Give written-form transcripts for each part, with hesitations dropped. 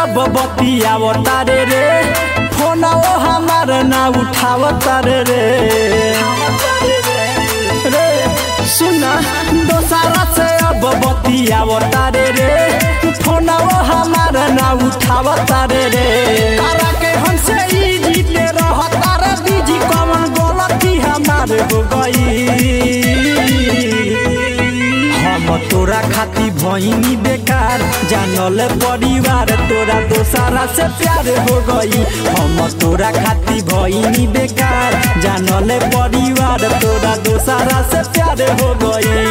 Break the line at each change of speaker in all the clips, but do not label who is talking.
अब बतियावता रे फोन हमार ना उठावता रे सुना दोसरा से अब बतियावता रे फोन हमार ना उठावता रे तारा के हमसे ई जीते रहता रे बीजी कौन गलती हमार हो गई हम तोरा खाती भइनी बेकार जानल परिवार तोरा दोसरा से प्यार हो गई हम तोरा खाती भइनी बेकार जानल परिवार तोरा दोसरा से प्यार हो गई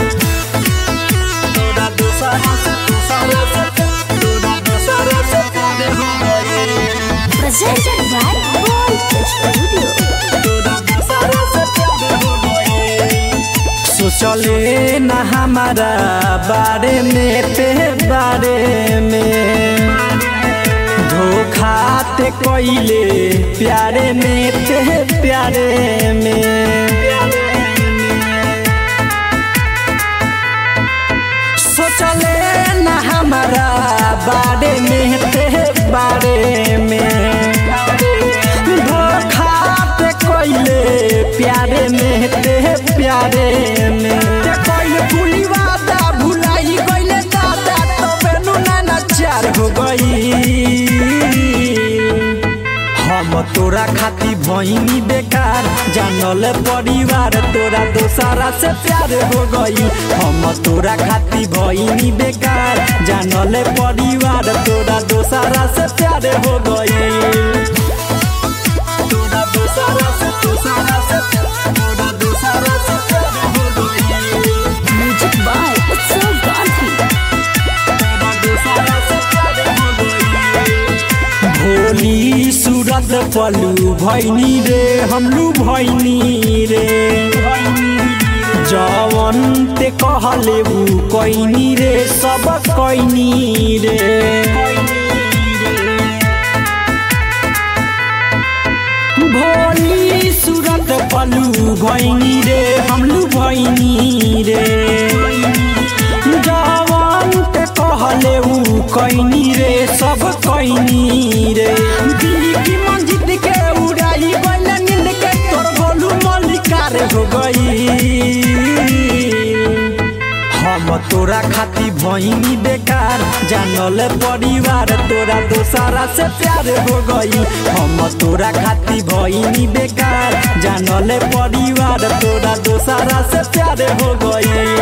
तोरा दोसरा से प्यार हो गई
Presented by Gold Studio.
तोरा दोसरा से प्यार हो गई सोचले ना हमारा बारे में ते बारे में धोखा ते कोइले प्यारे में ते प्यारे में सोचले ना हमारा बारे में ते बारे में धोखा ते कोइले प्यारे में ते प्यारे में कोइले भूली वादा भुलाई गइले दादा तबे नु ना चार हो गई हम तोरा खाती भइनी बेकार जानल परिवार तोरा दोसरा से प्यार हो गई हम तोरा खाती भइनी बेकार जानल परिवार तोरा दोसरा से प्यार हो गई तोरा दोसरा से तोरा दोसरा से प्यार हो गई
Music by Utsav Gandhi.
तोरा दोसरा से प्यार हो गई भोली सूरत पलू भैनी रे हमलू भैनी रे जवन ते कहले उ कोइनी रे सब कोइनी रे भोली सूरत पलू भैनी रे हमलू भैनी रे जवन ते कहले उ कोइनी रे सब कोइनी रे दिल की मंजिल के उड़ाई गइल नींद के तोर बोलू मलिकार हो गई हम तोरा खाती भइनी बेकार जानल परिवार तोरा दोसरा से प्यार हो गई हम तोरा खाती भइनी बेकार जानल परिवार तोरा दोसरा से प्यार हो गई